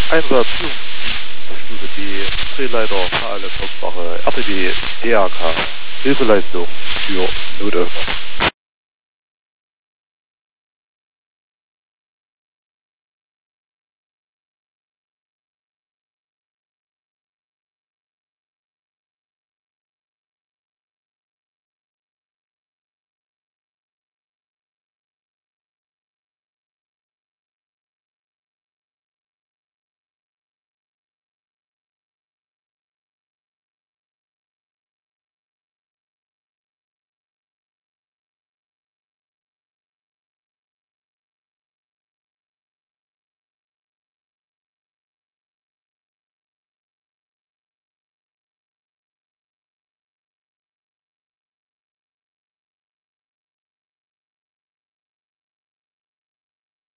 Einsatz Stufe D, Drehleiter, ALS Hauptwache, RTW, DAK, Hilfeleistung für Notöffnung.